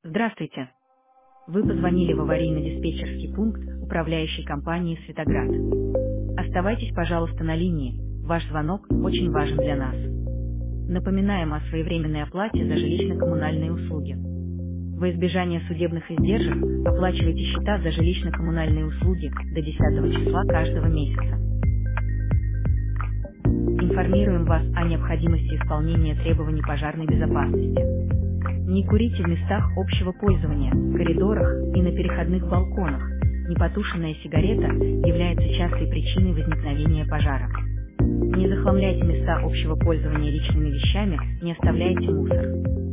Здравствуйте. Вы позвонили в аварийно-диспетчерский пункт управляющей компании «Светоград». Оставайтесь, пожалуйста, на линии. Ваш звонок очень важен для нас. Напоминаем о своевременной оплате за жилищно-коммунальные услуги. Во избежание судебных издержек оплачивайте счета за жилищно-коммунальные услуги до 10 числа каждого месяца. Информируем вас о необходимости исполнения требований пожарной безопасности. Не курите в местах общего пользования, коридорах и на переходных балконах. Непотушенная сигарета является частой причиной возникновения пожара. Не захламляйте места общего пользования личными вещами, не оставляйте мусор.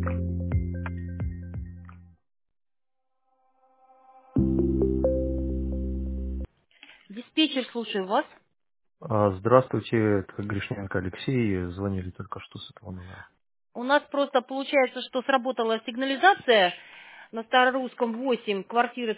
Диспетчер, слушаю вас. Здравствуйте, это Гришненко Алексей, звонили только что с этого номера. У нас просто получается, что сработала сигнализация на Старорусском 8, квартира,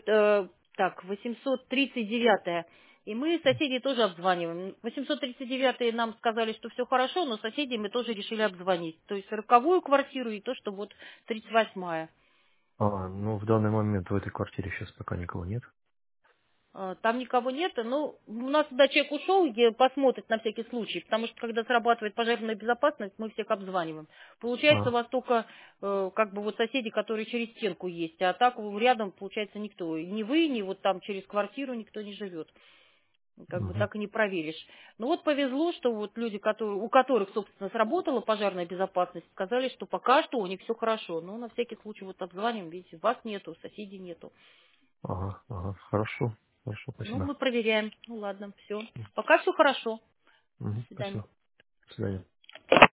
839. И мы соседей тоже обзваниваем. 839 нам сказали, что все хорошо, но соседей мы тоже решили обзвонить. То есть 40-ю квартиру и то, что вот 38-я. Ну, в данный момент в этой квартире сейчас пока никого нет. Там никого нет, ну, у нас туда человек ушел, где посмотрит на всякий случай, потому что когда срабатывает пожарная безопасность, мы всех обзваниваем. Получается, у А, вас только как бы вот соседи, которые через стенку есть, а так рядом, получается, никто. И ни вы, ни вот там через квартиру никто не живет. Как бы мгм. так и не проверишь. Ну вот повезло, что вот люди, у которых, собственно, сработала пожарная безопасность, сказали, что пока что у них все хорошо. Но на всякий случай вот обзваниваем, видите, вас нету, соседей нету. Ага, хорошо, Ну, спасибо. мы проверяем. Ну, ладно, все. Пока все хорошо. До свидания. Спасибо. До свидания.